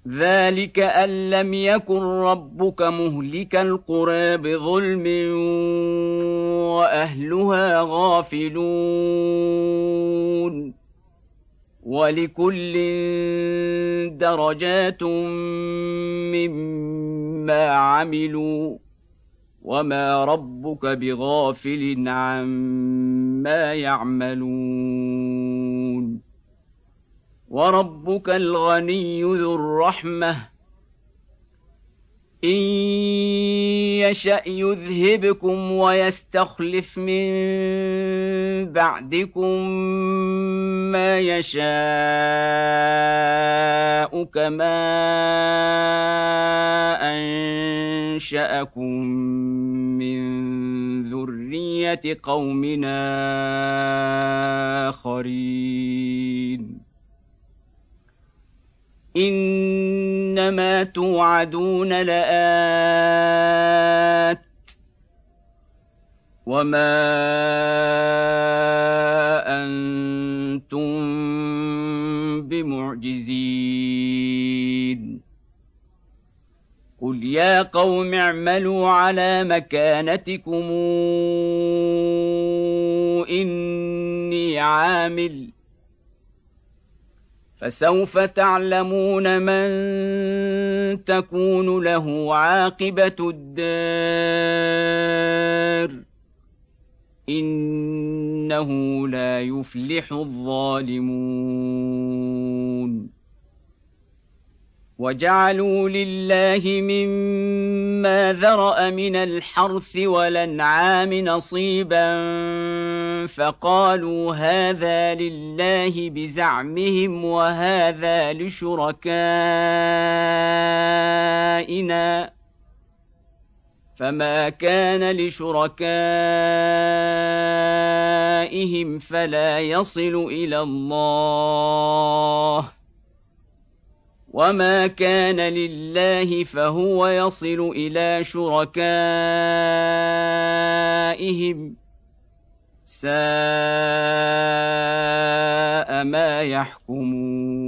ذلك أن لم يكن ربك مهلك القرى بظلم وأهلها غافلون ولكل درجات مما عملوا وما ربك بغافل عما يعملون وربك الغني ذو الرحمة إن يشأ يذهبكم ويستخلف من بعدكم ما يشاء كما أنشأكم من ذرية قوم آخرين إنما توعدون لآت وما أنتم بمعجزين قل يا قوم اعملوا على مكانتكم إني عامل فسوف تعلمون من تكون له عاقبة الدار إنه لا يفلح الظالمون وجعلوا لله مما ذرأ من الحرث والأنعام نصيبا فقالوا هذا لله بزعمهم وهذا لشركائنا فما كان لشركائهم فلا يصل إلى الله وما كان لله فهو يصل إلى شركائهم ساء ما يحكمون